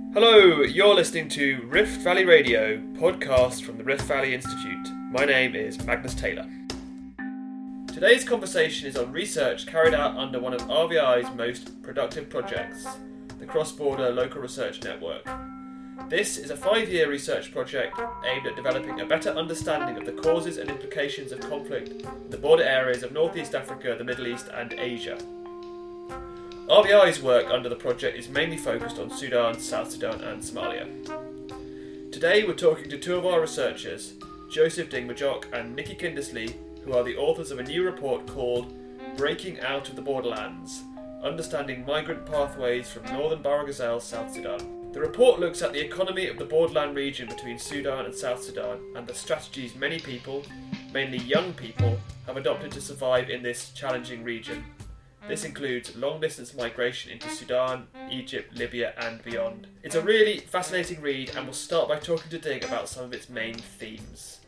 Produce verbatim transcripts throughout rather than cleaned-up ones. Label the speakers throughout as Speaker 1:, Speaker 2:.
Speaker 1: Hello, you're listening to Rift Valley Radio, podcast from the Rift Valley Institute. My name is Magnus Taylor. Today's conversation is on research carried out under one of R V I's most productive projects, the Cross-Border Local Research Network. This is a five-year research project aimed at developing a better understanding of the causes and implications of conflict in the border areas of North East Africa, the Middle East and Asia. R V I's work under the project is mainly focused on Sudan, South Sudan and Somalia. Today we're talking to two of our researchers, Joseph Ding-Majok and Nikki Kindersley, who are the authors of a new report called Breaking Out of the Borderlands, Understanding Migrant Pathways from Northern Bahr el Ghazal, South Sudan. The report looks at the economy of the borderland region between Sudan and South Sudan and the strategies many people, mainly young people, have adopted to survive in this challenging region. This includes long-distance migration into Sudan, Egypt, Libya and beyond. It's a really fascinating read and we'll start by talking to Ding about some of its main themes.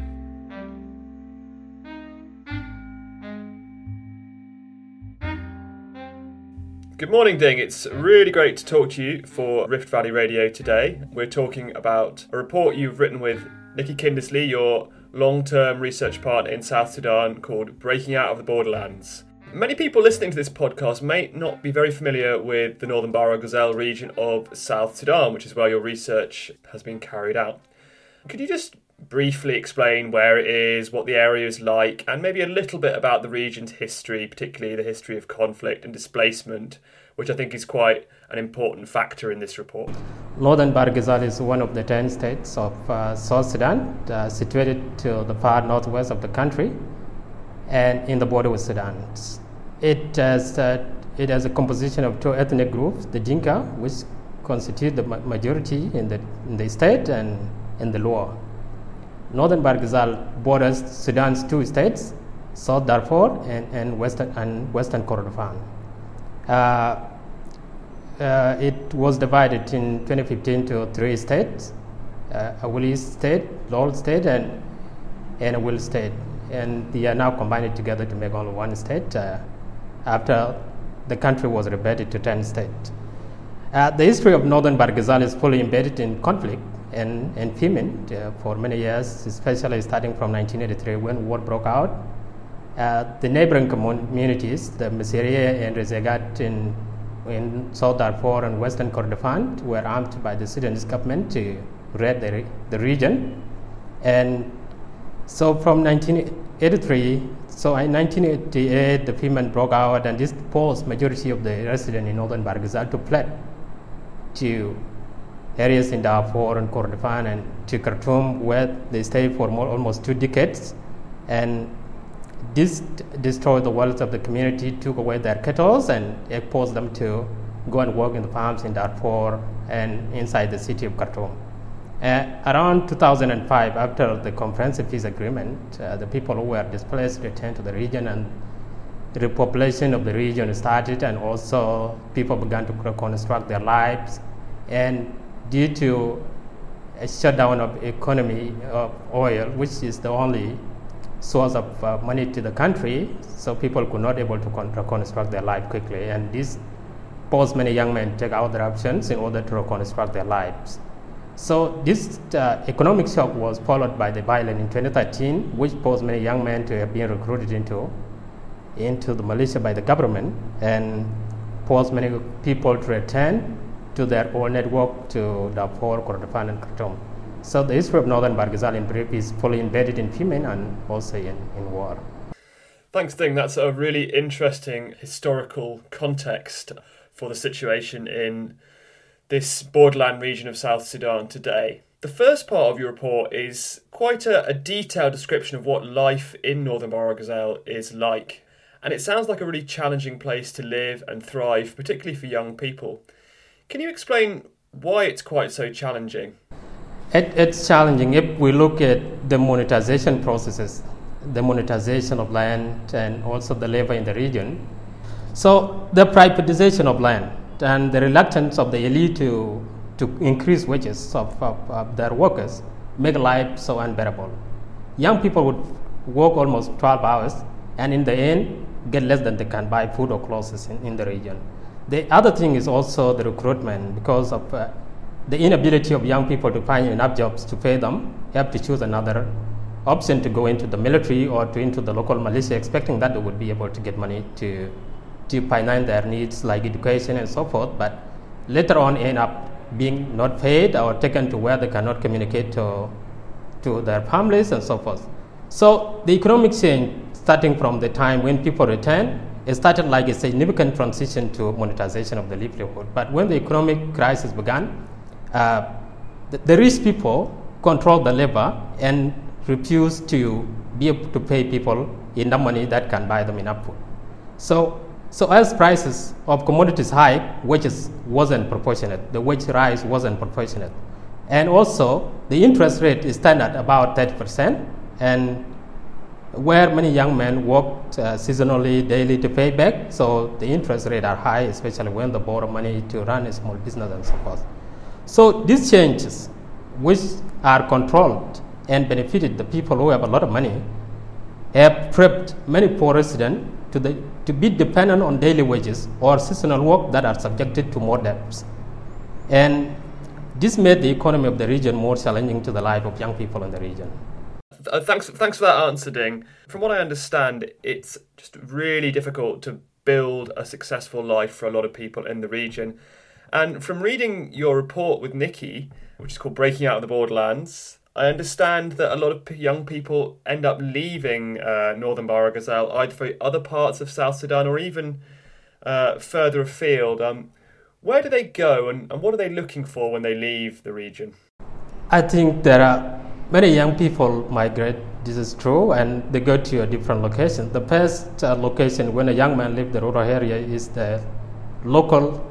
Speaker 1: Good morning, Ding. It's really great to talk to you for Rift Valley Radio today. We're talking about a report you've written with Nikki Kindersley, your long-term research partner in South Sudan, called Breaking Out of the Borderlands. Many people listening to this podcast may not be very familiar with the Northern Bahr el Ghazal region of South Sudan, which is where your research has been carried out. Could you just briefly explain where it is, what the area is like, and maybe a little bit about the region's history, particularly the history of conflict and displacement, which I think is quite an important factor in this report?
Speaker 2: Northern Bahr el Ghazal is one of the ten states of uh, South Sudan, uh, situated to the far northwest of the country and in the border with Sudan. It has, uh, it has a composition of two ethnic groups, the Dinka, which constitute the ma- majority in the, in the state, and in the lower. Northern Bahr el Ghazal borders Sudan's two states, South Darfur and, and Western and Western Kordofan. Uh, uh, it was divided in twenty fifteen to three states, uh, Awali state, Lol state, and, and Awil state. And they are now combined together to make only one state uh, after the country was rebadged to ten states. Uh, the history of Northern Bahr el Ghazal is fully embedded in conflict and, and famine uh, for many years, especially starting from nineteen eighty-three when war broke out. Uh, the neighboring communities, the Messiria and Rezegat in, in South Darfur and Western Kordofan, were armed by the Sudanese government to raid the, re- the region. And so from nineteen eighty-three, so in nineteen eighty-eight, the famine broke out, and this forced majority of the residents in Northern Bahr el Ghazal to fled to areas in Darfur and Kordofan and to Khartoum, where they stayed for more, almost two decades. And this d- destroyed the wealth of the community, took away their cattle, and forced them to go and work in the farms in Darfur and inside the city of Khartoum. Uh, around two thousand five, after the Comprehensive Peace Agreement, uh, the people who were displaced returned to the region, and the repopulation of the region started, and also people began to reconstruct their lives. And due to a shutdown of economy of oil, which is the only source of uh, money to the country, so people could not able to con- reconstruct their life quickly, and this forced many young men to take out their options in order to reconstruct their lives. So this uh, economic shock was followed by the violence in twenty thirteen, which forced many young men to have been recruited into, into the militia by the government, and forced many people to return to their old network to Darfur, Kordofan and Khartoum. So the history of Northern Bahr el Ghazal in brief is fully embedded in famine and also in, in war.
Speaker 1: Thanks, Ding. That's a really interesting historical context for the situation in this borderland region of South Sudan today. The first part of your report is quite a, a detailed description of what life in Northern Bahr el Ghazal is like. And it sounds like a really challenging place to live and thrive, particularly for young people. Can you explain why it's quite so challenging?
Speaker 2: It, it's challenging if we look at the monetization processes, the monetization of land and also the labor in the region. So the privatization of land and the reluctance of the elite to, to increase wages of, of, of their workers make life so unbearable. Young people would work almost twelve hours and in the end get less than they can buy food or clothes in, in the region. The other thing is also the recruitment because of uh, the inability of young people to find enough jobs to pay them, have to choose another option to go into the military or to into the local militia, expecting that they would be able to get money to to finance their needs like education and so forth, but later on end up being not paid or taken to where they cannot communicate to to their families and so forth. So the economic change, starting from the time when people return, it started like a significant transition to monetization of the livelihood. But when the economic crisis began, uh, the, the rich people controlled the labor and refused to be able to pay people enough money that can buy them enough food. So, so as prices of commodities high, wages wasn't proportionate. The wage rise wasn't proportionate. And also, the interest rate is stand at about thirty percent, and where many young men worked uh, seasonally, daily to pay back, so the interest rate are high, especially when they borrow money to run a small business and so forth. So these changes, which are controlled and benefited the people who have a lot of money, have prepped many poor residents to, the, to be dependent on daily wages or seasonal work that are subjected to more debts. And this made the economy of the region more challenging to the life of young people in the region.
Speaker 1: Uh, thanks, thanks for that answer, Ding. From what I understand, it's just really difficult to build a successful life for a lot of people in the region. And from reading your report with Nikki, which is called Breaking Out of the Borderlands, I understand that a lot of p- young people end up leaving uh, Northern Bahr el Ghazal either for other parts of South Sudan or even uh, further afield. Um, where do they go, and, and what are they looking for when they leave the region?
Speaker 2: I think there are many young people migrate, this is true, and they go to a different location. The first uh, location when a young man leaves the rural area is the local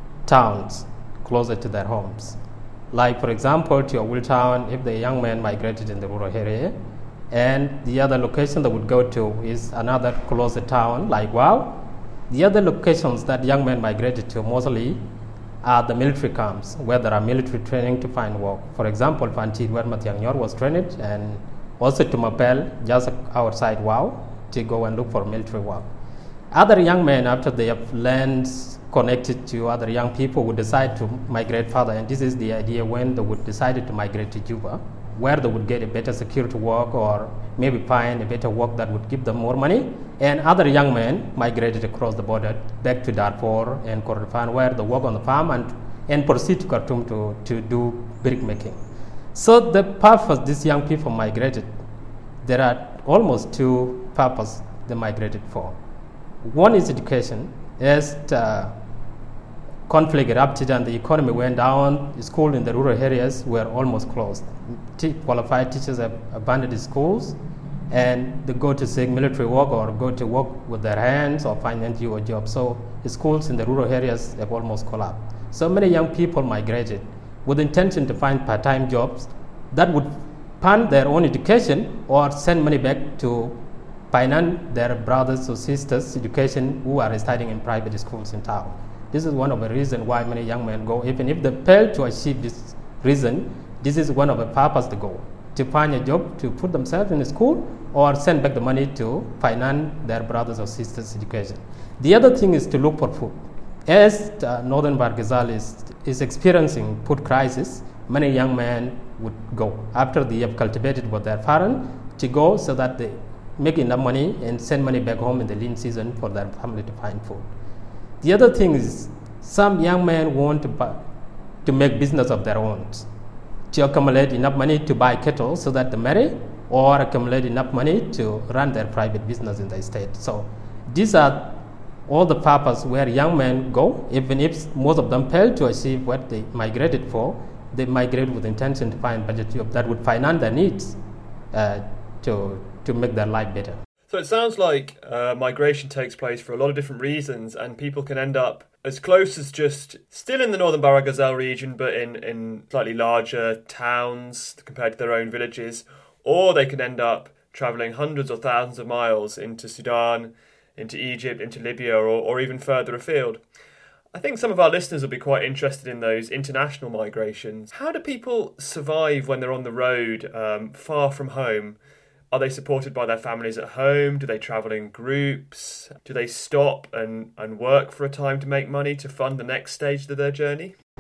Speaker 2: towns closer to their homes. Like, for example, to a Will town, if the young man migrated in the rural area, and the other location they would go to is another closer town, like Wow. The other locations that young men migrated to mostly are the military camps, where there are military training to find work. For example, Fanti, where Matiang Nyor was trained, and also to Mapel, just outside Wow, to go and look for military work. Other young men, after they have learned connected to other young people, would decide to migrate further, and this is the idea when they would decide to migrate to Juba, where they would get a better security work or maybe find a better work that would give them more money. And other young men migrated across the border back to Darfur and Kordofan, where they work on the farm and, and proceed to Khartoum to, to do brick making. So the purpose these young people migrated, there are almost two purposes they migrated for. One is education. As uh, conflict erupted and the economy went down, schools in the rural areas were almost closed. T- qualified teachers have abandoned the schools and they go to seek military work or go to work with their hands or find N G O jobs. So the schools in the rural areas have almost collapsed. So many young people migrated with the intention to find part-time jobs that would fund their own education or send money back to finance their brothers or sisters' education who are studying in private schools in town. This is one of the reasons why many young men go. Even if they fail to achieve this reason, this is one of the purposes to go, to find a job, to put themselves in school, or send back the money to finance their brothers or sisters' education. The other thing is to look for food. As uh, Northern Bahr el Ghazal is, is experiencing food crisis, many young men would go after they have cultivated what their parents to go so that they make enough money and send money back home in the lean season for their family to find food. The other thing is some young men want to, buy, to make business of their own, to accumulate enough money to buy cattle so that they marry, or accumulate enough money to run their private business in the state. So these are all the purposes where young men go. Even if most of them fail to achieve what they migrated for, they migrate with intention to find budget job that would finance their needs uh, to, to make their life better.
Speaker 1: So it sounds like uh, migration takes place for a lot of different reasons, and people can end up as close as just still in the Northern Bahr el Ghazal region, but in, in slightly larger towns compared to their own villages, or they can end up travelling hundreds or thousands of miles into Sudan, into Egypt, into Libya, or, or even further afield. I think some of our listeners will be quite interested in those international migrations. How do people survive when they're on the road, um, far from home? Are they supported by their families at home? Do they travel in groups? Do they stop and, and work for a time to make money to fund the next stage of their journey?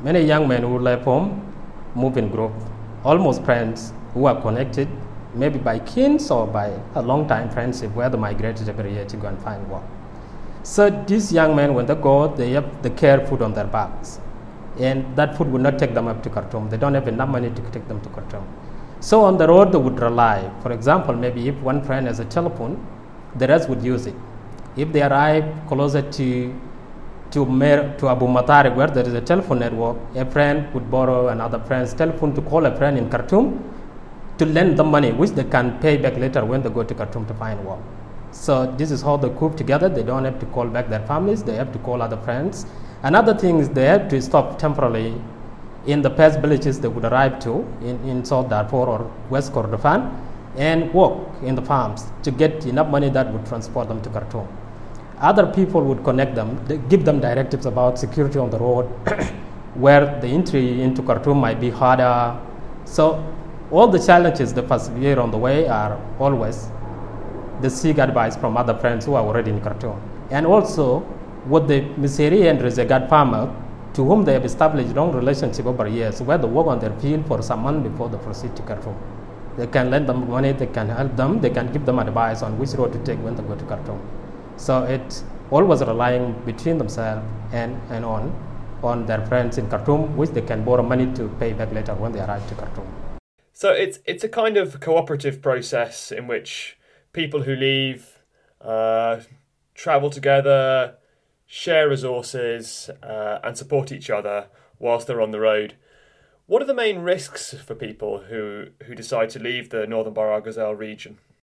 Speaker 2: Many young men who left home move in group, almost friends who are connected, maybe by kins or by a long time friendship, where they migrated every year to go and find work. So these young men, when they go, they have the care food on their backs. And that food will not take them up to Khartoum. They don't have enough money to take them to Khartoum. So on the road, they would rely. For example, maybe if one friend has a telephone, the rest would use it. If they arrive closer to to, Mer, to Abu Matari, where there is a telephone network, a friend would borrow another friend's telephone to call a friend in Khartoum to lend them money, which they can pay back later when they go to Khartoum to find work. So this is how they cope together. They don't have to call back their families. They have to call other friends. Another thing is they have to stop temporarily in the past villages they would arrive to in, in South Darfur or West Kordofan and work in the farms to get enough money that would transport them to Khartoum. Other people would connect them, they give them directives about security on the road, where the entry into Khartoum might be harder. So all the challenges they persevere on the way are always they seek advice from other friends who are already in Khartoum. And also with the Miseri and Rezegat farmer, to whom they have established long relationship over years, where they work on their field for some months before they proceed to Khartoum. They can lend them money, they can help them, they can give them advice on which road to take when they go to Khartoum. So it's always relying between themselves and, and on on their friends in Khartoum, which they can borrow money to pay back later when they arrive to Khartoum.
Speaker 1: So it's it's a kind of cooperative process in which people who leave uh, travel together, share resources, uh, and support each other whilst they're on the road. What are the main risks for people who, who decide to leave the Northern Bahr el Ghazal region?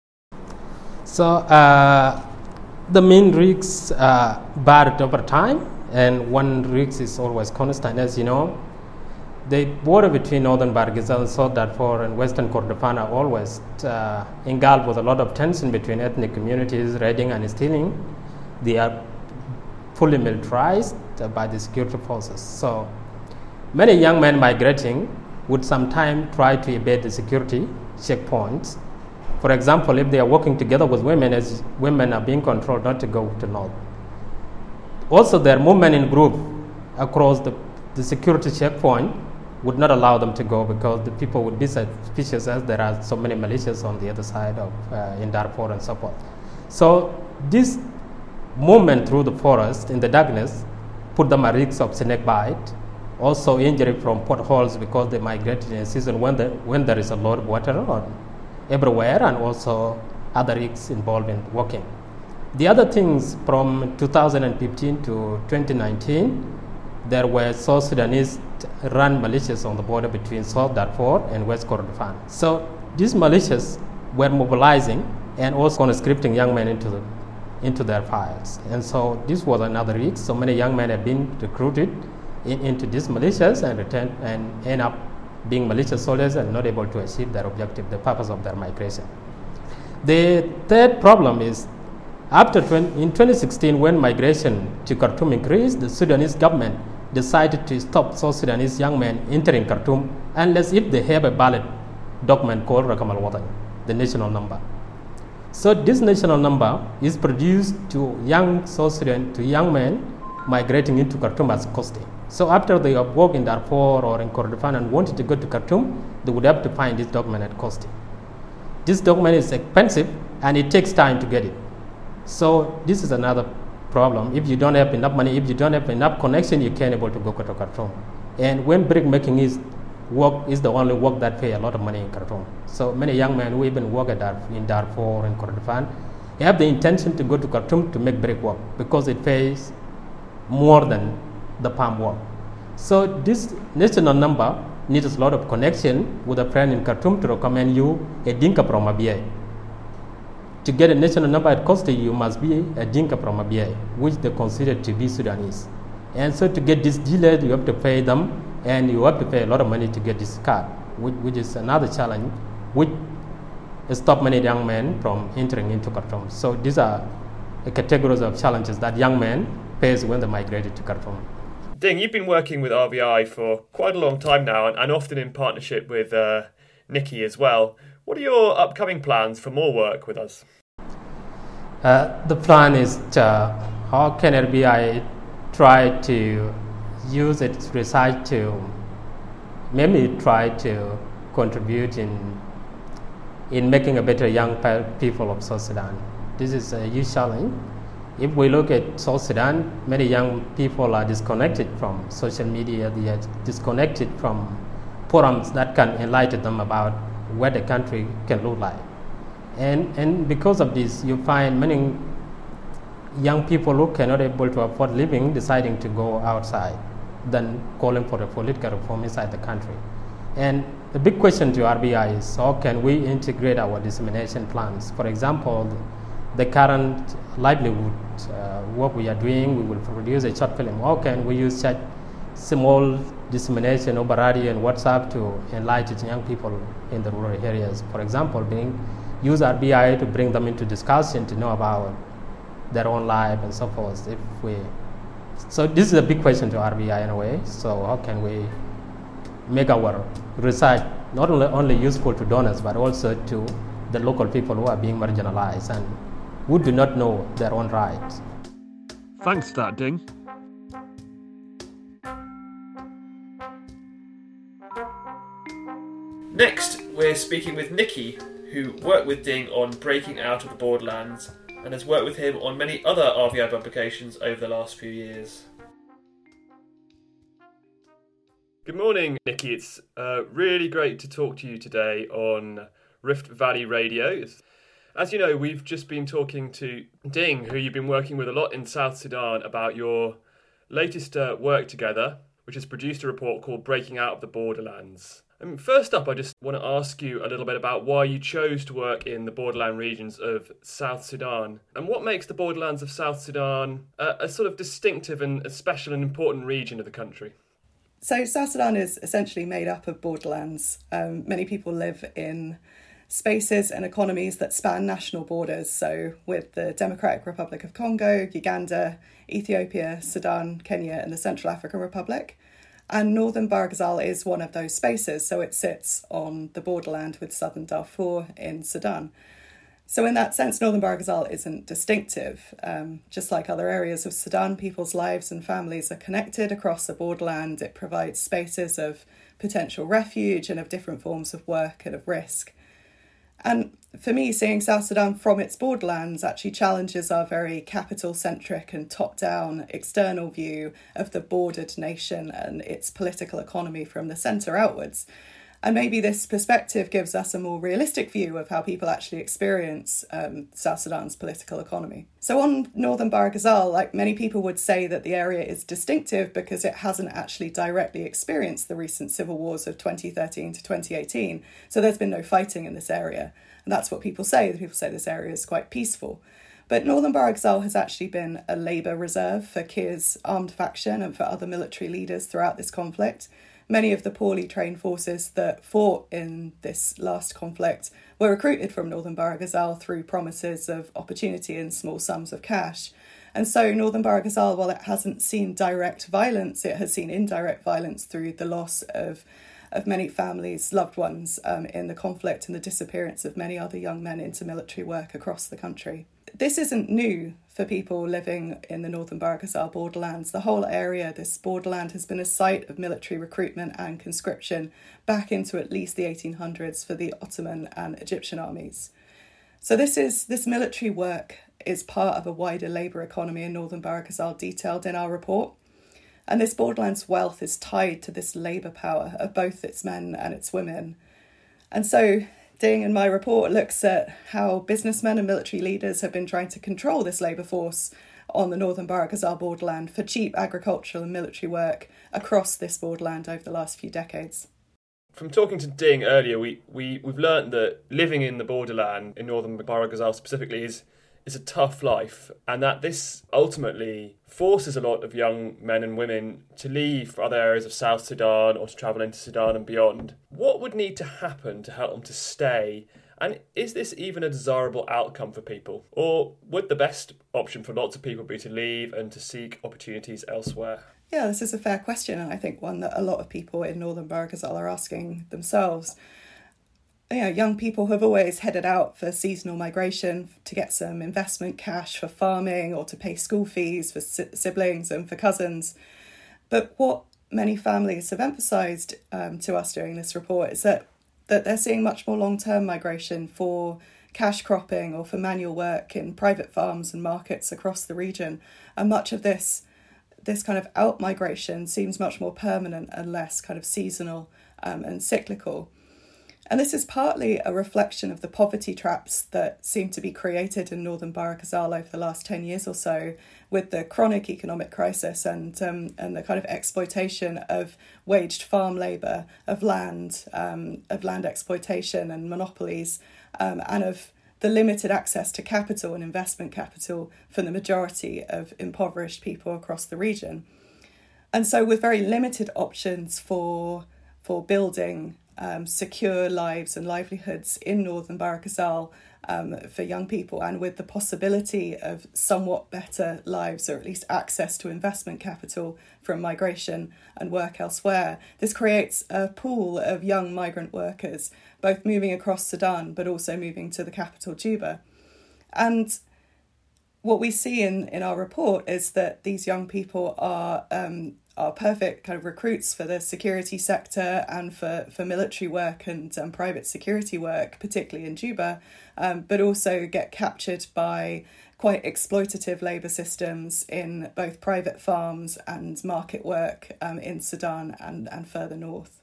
Speaker 2: So uh, the main risks uh, varied over time, and one risk is always constant. As you know, the border between Northern Bahr el Ghazal and South Darfur and Western Kordofan are always uh, engulfed with a lot of tension between ethnic communities, raiding and stealing. They are fully militarized by the security forces. So many young men migrating would sometimes try to evade the security checkpoints. For example, if they are working together with women, as women are being controlled not to go to north. Also, their movement in group across the, the security checkpoint would not allow them to go because the people would be suspicious, as there are so many militias on the other side of uh, in Darfur and so forth. So this movement through the forest in the darkness put them at risk of snake bite, also injury from potholes because they migrated in a season when, the, when there is a lot of water on everywhere, and also other risks involved in walking. The other things, from two thousand fifteen to twenty nineteen, there were South Sudanese run militias on the border between South Darfur and West Kordofan. So these militias were mobilizing and also conscripting young men into the, into their files. And so this was another risk. So many young men have been recruited in, into these militias and return and end up being militia soldiers and not able to achieve their objective, the purpose of their migration. The third problem is, after twenty, in twenty sixteen, when migration to Khartoum increased, the Sudanese government decided to stop South Sudanese young men entering Khartoum unless if they have a valid document called Rakam al-Watan, the national number. So this national number is produced to young South Sudan, to young men migrating into Khartoum as costing. So after they have worked in Darfur or in Kordofan and wanted to go to Khartoum, they would have to find this document at costing. This document is expensive and it takes time to get it. So this is another problem. If you don't have enough money, if you don't have enough connection, you can't able to go to Khartoum. And when brick making is work is the only work that pay a lot of money in Khartoum. So many young men who even work at Darfur, in Darfur and Kordofan have the intention to go to Khartoum to make brick work because it pays more than the palm work. So this national number needs a lot of connection with a friend in Khartoum to recommend you a Dinka from A B I. To get a national number at Costa, you must be a Dinka from A B I, which they consider to be Sudanese. And so to get this dealer, you have to pay them, and you have to pay a lot of money to get this card, which, which is another challenge, which stop many young men from entering into Khartoum. So these are the categories of challenges that young men face when they migrated to Khartoum.
Speaker 1: Ding, you've been working with R V I for quite a long time now, and, and often in partnership with uh, Nikki as well. What are your upcoming plans for more work with us?
Speaker 2: Uh, the plan is to, how can R V I try to use its research to maybe try to contribute in in making a better young people of South Sudan. This is a huge challenge. If we look at South Sudan, many young people are disconnected from social media. They are disconnected from forums that can enlighten them about what the country can look like. And and because of this, you find many young people who cannot able to afford living deciding to go outside than calling for a political reform inside the country. And the big question to R B I is, how can we integrate our dissemination plans? For example, the current livelihood uh, work we are doing, we will produce a short film. How can we use such small dissemination over radio and WhatsApp to enlighten young people in the rural areas? For example, being use R B I to bring them into discussion to know about their own life and so forth. If we, so this is a big question to R B I in a way. So how can we make our research not only, only useful to donors but also to the local people who are being marginalized and who do not know their own rights?
Speaker 1: Thanks for that, Ding. Next, we're speaking with Nikki, who worked with Ding on breaking out of the borderlands and has worked with him on many other R V I publications over the last few years. Good morning, Nikki. It's uh, really great to talk to you today on Rift Valley Radio. As you know, we've just been talking to Ding, who you've been working with a lot in South Sudan, about your latest uh, work together, which has produced a report called Breaking Out of the Borderlands. I mean, first up, I just want to ask you a little bit about why you chose to work in the borderland regions of South Sudan, and what makes the borderlands of South Sudan a, a sort of distinctive and a special and important region of the country.
Speaker 3: So South Sudan is essentially made up of borderlands. Um, many people live in spaces and economies that span national borders. So with the Democratic Republic of Congo, Uganda, Ethiopia, Sudan, Kenya, and the Central African Republic. And Northern Bahr Ghazal is one of those spaces, so it sits on the borderland with Southern Darfur in Sudan. So in that sense, Northern Bahr Ghazal isn't distinctive. Um, just like other areas of Sudan, people's lives and families are connected across the borderland. It provides spaces of potential refuge and of different forms of work and of risk. And for me, seeing South Sudan from its borderlands actually challenges our very capital-centric and top-down external view of the bordered nation and its political economy from the centre outwards. And maybe this perspective gives us a more realistic view of how people actually experience um, South Sudan's political economy. So on Northern Bahr Ghazal, like many people would say that the area is distinctive because it hasn't actually directly experienced the recent civil wars of twenty thirteen to twenty eighteen. So there's been no fighting in this area. And that's what people say. People say this area is quite peaceful. But Northern Bahr Ghazal has actually been a labour reserve for Kiir's armed faction and for other military leaders throughout this conflict. Many of the poorly trained forces that fought in this last conflict were recruited from Northern Bahr Ghazal through promises of opportunity and small sums of cash. And so Northern Bahr Ghazal, while it hasn't seen direct violence, it has seen indirect violence through the loss of of many families, loved ones um, in the conflict and the disappearance of many other young men into military work across the country. This isn't new for people living in the Northern Bahr Ghazal borderlands. The whole area, this borderland, has been a site of military recruitment and conscription back into at least the eighteen hundreds for the Ottoman and Egyptian armies. So this is this military work is part of a wider labour economy in Northern Bahr Ghazal detailed in our report. And this borderland's wealth is tied to this labour power of both its men and its women. And so Ding in my report looks at how businessmen and military leaders have been trying to control this labour force on the Northern Bahr Ghazal borderland for cheap agricultural and military work across this borderland over the last few decades.
Speaker 1: From talking to Ding earlier, we, we, we've learnt that living in the borderland, in Northern Bahr Ghazal specifically, is is a tough life, and that this ultimately forces a lot of young men and women to leave other areas of South Sudan or to travel into Sudan and beyond. What would need to happen to help them to stay? And is this even a desirable outcome for people? Or would the best option for lots of people be to leave and to seek opportunities elsewhere?
Speaker 3: Yeah, this is a fair question, and I think one that a lot of people in Northern Bahr Ghazal are asking themselves. You know, young people have always headed out for seasonal migration to get some investment cash for farming or to pay school fees for si- siblings and for cousins. But what many families have emphasised um, to us during this report is that, that they're seeing much more long-term migration for cash cropping or for manual work in private farms and markets across the region. And much of this this kind of out-migration seems much more permanent and less kind of seasonal um, and cyclical. And this is partly a reflection of the poverty traps that seem to be created in northern Bahr Ghazal over the last ten years or so, with the chronic economic crisis and um, and the kind of exploitation of waged farm labour, of land, um, of land exploitation and monopolies, um, and of the limited access to capital and investment capital for the majority of impoverished people across the region. And so with very limited options for for building um, secure lives and livelihoods in northern Bahr Ghazal um, for young people, and with the possibility of somewhat better lives, or at least access to investment capital from migration and work elsewhere, this creates a pool of young migrant workers, both moving across Sudan but also moving to the capital Juba. And what we see in, in our report is that these young people are um, are perfect kind of recruits for the security sector and for, for military work and um, private security work, particularly in Juba, um, but also get captured by quite exploitative labour systems in both private farms and market work um, in Sudan and, and further north.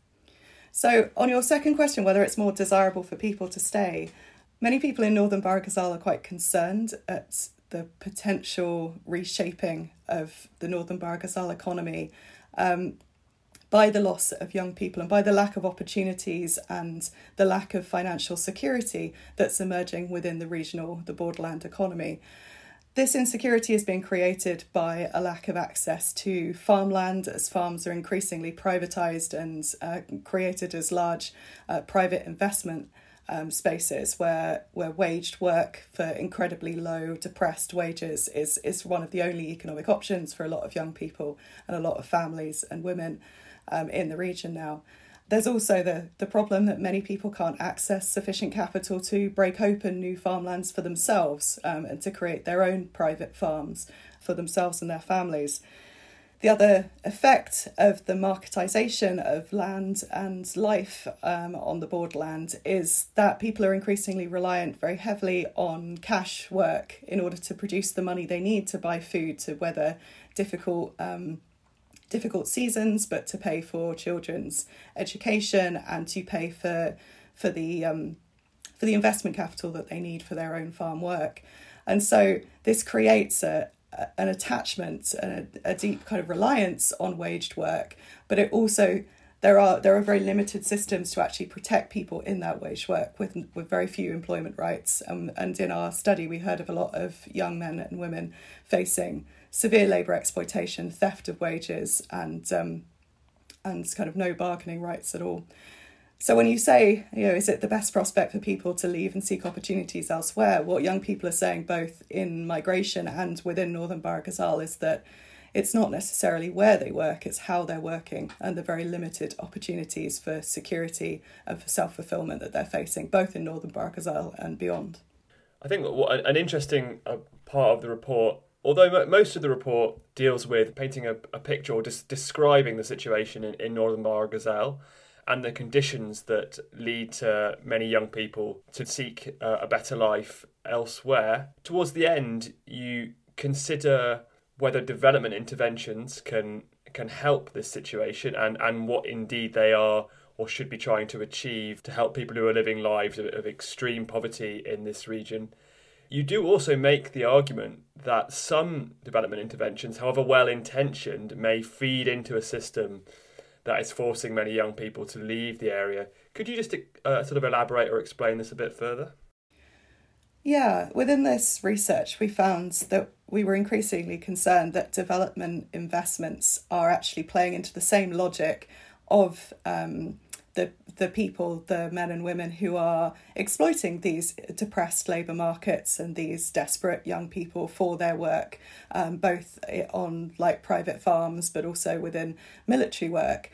Speaker 3: So on your second question, whether it's more desirable for people to stay, many people in northern Bahr Ghazal are quite concerned at the potential reshaping of the northern Bahr Ghazal economy um, by the loss of young people and by the lack of opportunities and the lack of financial security that's emerging within the regional, the borderland economy. This insecurity is being created by a lack of access to farmland, as farms are increasingly privatised and uh, created as large uh, private investment Um, spaces where where waged work for incredibly low, depressed wages is, is one of the only economic options for a lot of young people and a lot of families and women um, in the region now. There's also the, the problem that many people can't access sufficient capital to break open new farmlands for themselves um, and to create their own private farms for themselves and their families. The other effect of the marketisation of land and life um, on the borderland is that people are increasingly reliant very heavily on cash work in order to produce the money they need to buy food, to weather difficult um, difficult seasons, but to pay for children's education and to pay for for the um, for the investment capital that they need for their own farm work. And so this creates a an attachment and a, a deep kind of reliance on waged work, but it also there are there are very limited systems to actually protect people in that waged work with with very few employment rights. Um, and in our study, we heard of a lot of young men and women facing severe labour exploitation, theft of wages, and um, and kind of no bargaining rights at all. So when you say, you know, is it the best prospect for people to leave and seek opportunities elsewhere? What young people are saying, both in migration and within northern Bahr Ghazal, is that it's not necessarily where they work, it's how they're working and the very limited opportunities for security and for self-fulfillment that they're facing, both in northern Bahr Ghazal and beyond.
Speaker 1: I think what an interesting uh, part of the report, although most of the report deals with painting a, a picture or just describing the situation in, in northern Bahr Ghazal, and the conditions that lead to many young people to seek uh, a better life elsewhere. Towards the end, you consider whether development interventions can can help this situation and, and what indeed they are or should be trying to achieve to help people who are living lives of, of extreme poverty in this region. You do also make the argument that some development interventions, however well-intentioned, may feed into a system that is forcing many young people to leave the area. Could you just uh, sort of elaborate or explain this a bit further?
Speaker 3: Yeah, within this research, we found that we were increasingly concerned that development investments are actually playing into the same logic of um, the the people, the men and women who are exploiting these depressed labour markets and these desperate young people for their work, um, both on like private farms, but also within military work.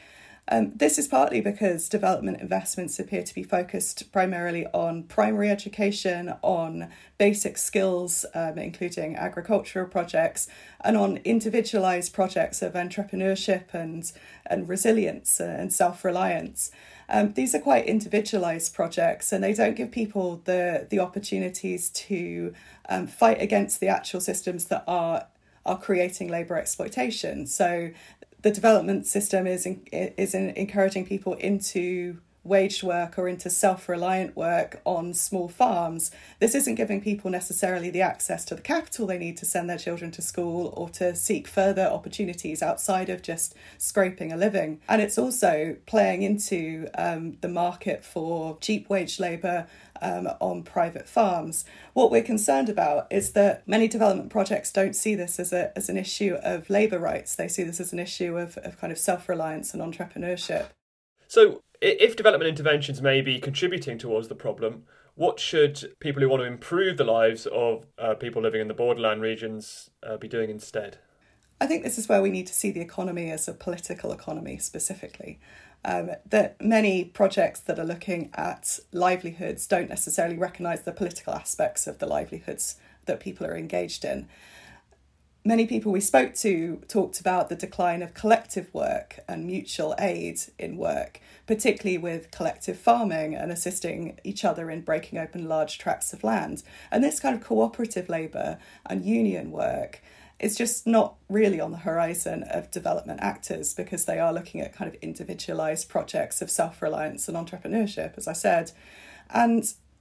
Speaker 3: Um, this is partly because development investments appear to be focused primarily on primary education, on basic skills, um, including agricultural projects, and on individualised projects of entrepreneurship and, and resilience and self-reliance. Um, these are quite individualised projects, and they don't give people the, the opportunities to um, fight against the actual systems that are are creating labour exploitation. So the development system is in, is in encouraging people into waged work or into self-reliant work on small farms. This isn't giving people necessarily the access to the capital they need to send their children to school or to seek further opportunities outside of just scraping a living. And it's also playing into um, the market for cheap wage labour um, on private farms. What we're concerned about is that many development projects don't see this as a as an issue of labour rights. They see this as an issue of, of kind of self-reliance and entrepreneurship.
Speaker 1: So if development interventions may be contributing towards the problem, what should people who want to improve the lives of uh, people living in the borderland regions uh, be doing instead?
Speaker 3: I think this is where we need to see the economy as a political economy specifically. Um, that many projects that are looking at livelihoods don't necessarily recognise the political aspects of the livelihoods that people are engaged in. Many people we spoke to talked about the decline of collective work and mutual aid in work, particularly with collective farming and assisting each other in breaking open large tracts of land. And this kind of cooperative labour and union work is just not really on the horizon of development actors, because they are looking at kind of individualised projects of self-reliance and entrepreneurship, as I said. And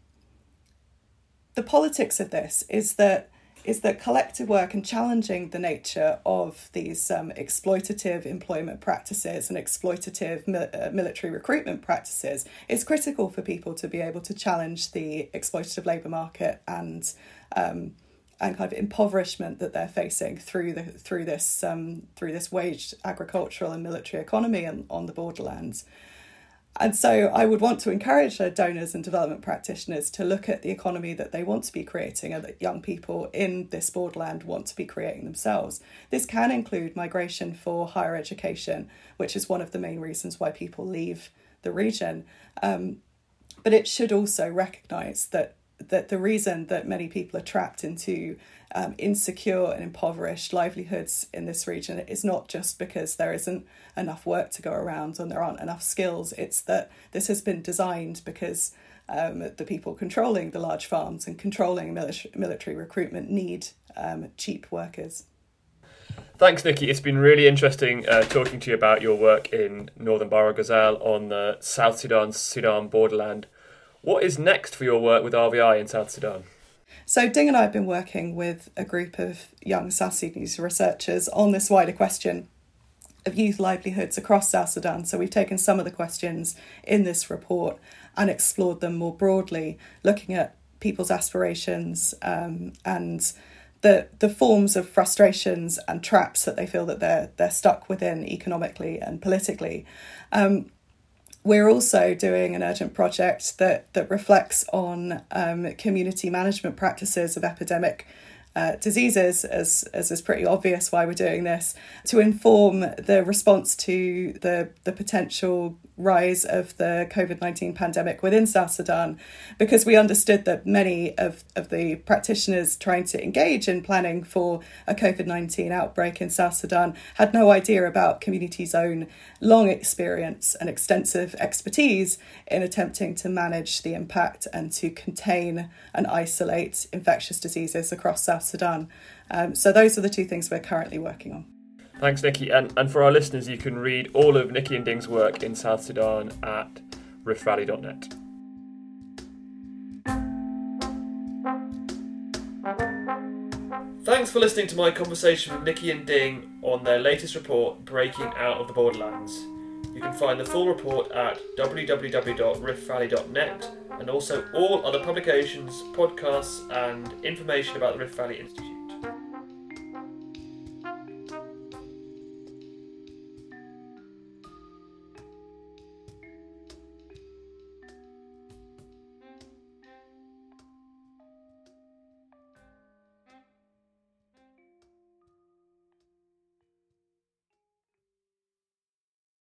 Speaker 3: the politics of this is that is that collective work and challenging the nature of these um, exploitative employment practices and exploitative mi- uh, military recruitment practices is critical for people to be able to challenge the exploitative labour market and um, and kind of impoverishment that they're facing through the through this um, through this waged agricultural and military economy and on the borderlands. And so I would want to encourage uh, donors and development practitioners to look at the economy that they want to be creating and that young people in this borderland want to be creating themselves. This can include migration for higher education, which is one of the main reasons why people leave the region. Um, but it should also recognise that that the reason that many people are trapped into um, insecure and impoverished livelihoods in this region is not just because there isn't enough work to go around and there aren't enough skills. It's that this has been designed because um, the people controlling the large farms and controlling military, military recruitment need um, cheap workers.
Speaker 1: Thanks, Nikki. It's been really interesting uh, talking to you about your work in northern Bahr el Ghazal on the South Sudan-Sudan borderland. What is next for your work with R V I in South Sudan?
Speaker 3: So Ding and I have been working with a group of young South Sudanese researchers on this wider question of youth livelihoods across South Sudan. So we've taken some of the questions in this report and explored them more broadly, looking at people's aspirations um, and the the forms of frustrations and traps that they feel that they're they're stuck within economically and politically. Um, We're also doing an urgent project that, that reflects on um, community management practices of epidemic uh, diseases, as, as is pretty obvious why we're doing this, to inform the response to the, the potential rise of the covid nineteen pandemic within South Sudan, because we understood that many of, of the practitioners trying to engage in planning for a covid nineteen outbreak in South Sudan had no idea about communities' own long experience and extensive expertise in attempting to manage the impact and to contain and isolate infectious diseases across South Sudan. Um, so those are the two things we're currently working on.
Speaker 1: Thanks, Nikki. And, and for our listeners, you can read all of Nikki and Ding's work in South Sudan at rift valley dot net. Thanks for listening to my conversation with Nikki and Ding on their latest report, Breaking Out of the Borderlands. You can find the full report at w w w dot rift valley dot net and also all other publications, podcasts and information about the Rift Valley Institute.